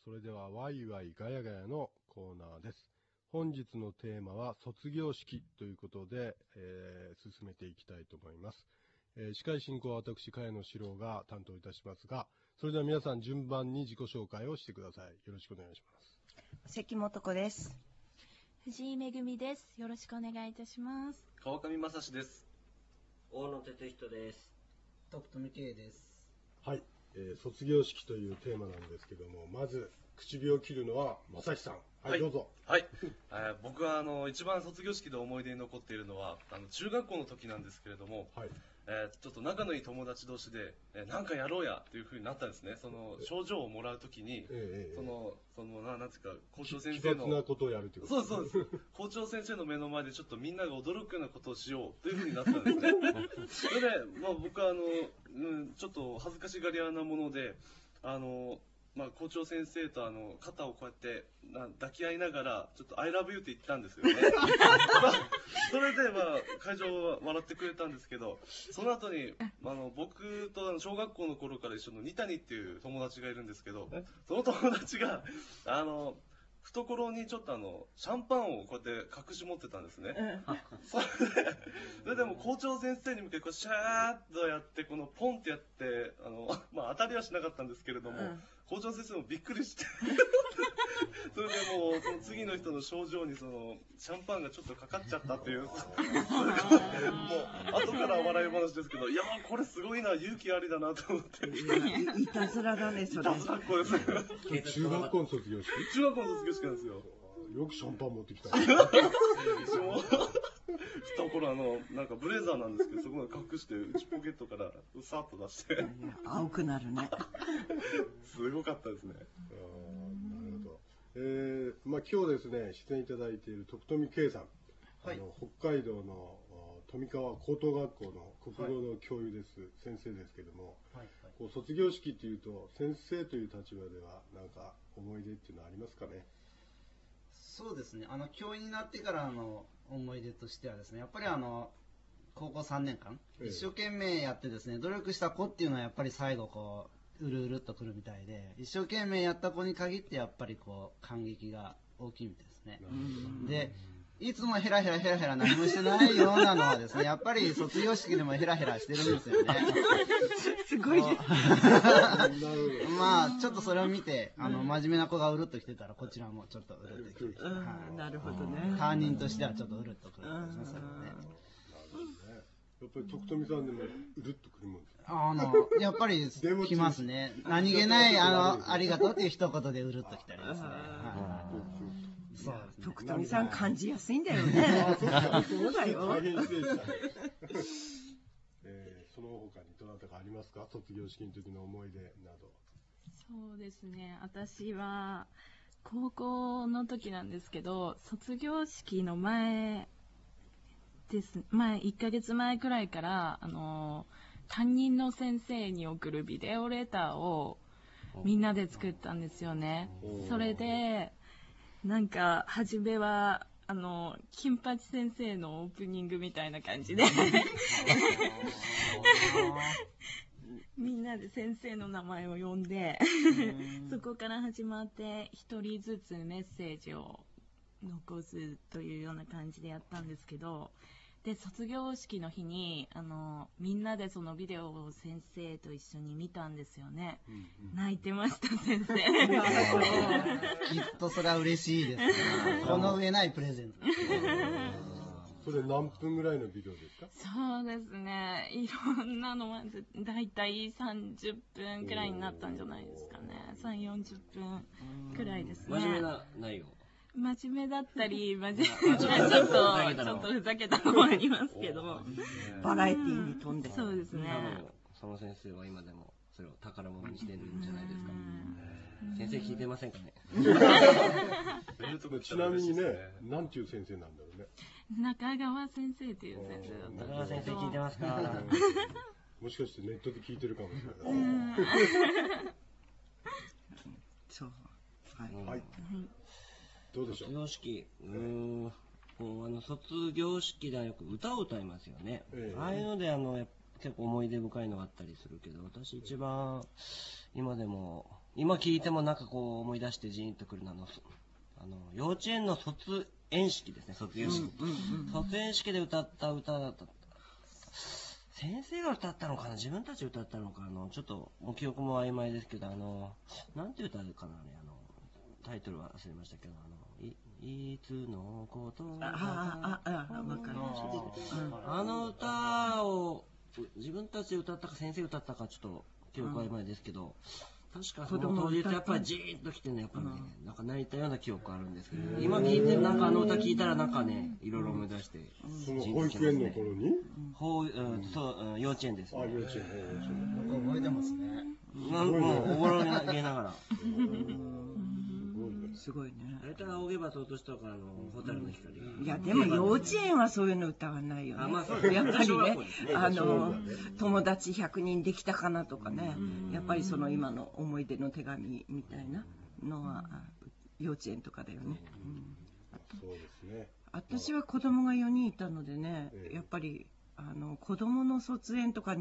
それではワイワイガヤガヤのコーナーです。本日のテーマは卒業式ということで、進めていきたいと思います。司会進行は私、茅野史郎が担当いたしますが、それでは皆さん順番に自己紹介をしてください。よろしくお願いします。 関本子です。 藤井めぐみです。よろしくお願いいたします。 川上正史です。 大野哲人です。 徳富圭です。 はい、卒業式というテーマなんですけども、まず口火を切るのは正史さん。はい、どうぞ。 はい、僕は一番卒業式で思い出に残っているのは中学校の時なんですけれども、 はい、 ちょっと仲のいい友達同士で、なんかやろうやというふうになったんですね。その賞状をもらうときに、なんていうか校長先生の奇抜なことをやるということ。 そうです。校長先生の目の前でちょっとみんなが驚くようなことをしようというふうになったんですね。それで、僕はちょっと恥ずかしがり屋なもので、校長先生と肩をこうやって抱き合いながらちょっと I love you って言ったんですよね。それで会場は笑ってくれたんですけど、その後に僕と小学校の頃から一緒の二谷っていう友達がいるんですけど、その友達が懐にちょっとシャンパンをこうやって隠し持ってたんですね。それでも校長先生に向けてこうシャーッとやってこのポンってやって当たりはしなかったんですけれども、校長先生もびっくりしてそれでもうその次の人の症状にそのシャンパンがちょっとかかっちゃったっていうもう後から笑い話ですけど、いやこれすごいな、勇気ありだなと思って。 いたずらだね、それ。 いたずらっ子です。 中学校の卒業式？ 中学校の卒業式なんですよ。 よくシャンパン持ってきた。 懐なんかブレザーなんですけど、そこまで隠して内ポケットからさっと出して。 青くなるね。 すごかったですね。 なるほど。今日ですね、出演いただいている徳富圭さん、はい、北海道の富川高等学校の国語の教諭です、先生ですけども、こう卒業式っていうと先生という立場ではなんか思い出っていうのはありますかね？ そうですね、教員になってからの思い出としてはですね、やっぱり高校3年間、一生懸命やってですね、努力した子っていうのはやっぱり最後こううるうるっとくるみたいで、一生懸命やった子に限ってやっぱりこう感激が大きいみたいですね。で、いつもヘラヘラ何もしてないようなのはですね、やっぱり卒業式でもヘラヘラしてるんですよね。 すごいね。 ちょっとそれを見て、真面目な子がうるっと来てたら、こちらもちょっとうるっと来て、 なるほどね。 担任としてはちょっとうるっとくるんですね、それはね。 やっぱり徳富さんでもうるっとくるもんですか？ やっぱり来ますね。何気ないありがとうっていう一言でうるっと来たりですね。 徳富さん感じやすいんだよね。そうだよ。 大変失礼した。その他にどなたかありますか？卒業式の時の思い出など。 そうですね。私は高校の時なんですけど、卒業式の前1ヶ月前くらいから担任の先生に送るビデオレターをみんなで作ったんですよね。それでなんか初めは金八先生のオープニングみたいな感じでみんなで先生の名前を呼んでそこから始まって一人ずつメッセージを残すというような感じでやったんですけど、で卒業式の日にみんなでそのビデオを先生と一緒に見たんですよね。泣いてました先生。 きっとそれは嬉しいですね。この上ないプレゼント。 それ何分ぐらいのビデオですか？ そうですね、いろんなのまずだいたい30分くらいになったんじゃないですかね。30-40分くらいですね。 真面目な内容。 真面目だったり、真面目なちょっとふざけたのもありますけど、 バラエティーに富んで。 そうですね。 その先生は今でもそれを宝物にしてるんじゃないですか。先生聞いてませんかね？ ちなみにね、なんていう先生なんだろうね。 中川先生っていう先生だった。 中川先生聞いてますか？ もしかしてネットで聞いてるかもしれない。 そう。 はい。どうでしょう？ 卒業式、卒業式ではよく歌を歌いますよね。ああいうので結構思い出深いのがあったりするけど、私一番今でも今聞いてもなんかこう思い出してジーンとくるの幼稚園の卒園式ですね、卒業式。卒園式で歌った歌だった。先生が歌ったのかな、自分たち歌ったのか、ちょっともう記憶も曖昧ですけど、なんて歌うかなね、タイトルは忘れましたけど、いつのことが。 わかる。 あの歌を自分たちで歌ったか先生歌ったかちょっと記憶曖昧ですけど、確かその当日やっぱりじーっと来てね、やっぱね、なんか泣いたような記憶あるんですけど、今聞いてなんか歌聞いたらなんかね、いろいろ思い出して。 その保育園の頃にそう、幼稚園ですね。 幼稚園。 なんか覚えてますね。 もうおぼろげながら。 すごいね。 あれから仰げば尊しとか蛍の光。 いや、でも幼稚園はそういうの歌わないよね。やっぱりね、友達100人できたかなとかね、やっぱりその今の思い出の手紙みたいなのは幼稚園とかだよね。 そうですね。 私は子供が4人いたのでね、やっぱり子供の卒園とか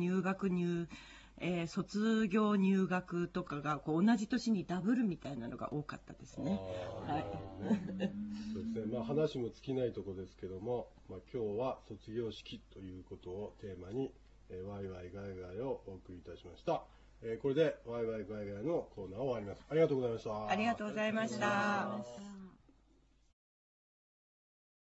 卒業入学とかがこう同じ年にダブルみたいなのが多かったですね。はい。 そうですね。話も尽きないところですけども、今日は卒業式ということをテーマに、ワイワイガヤガヤをお送りいたしました。これでワイワイガヤガヤのコーナーを終わります。ありがとうございました。 ありがとうございました。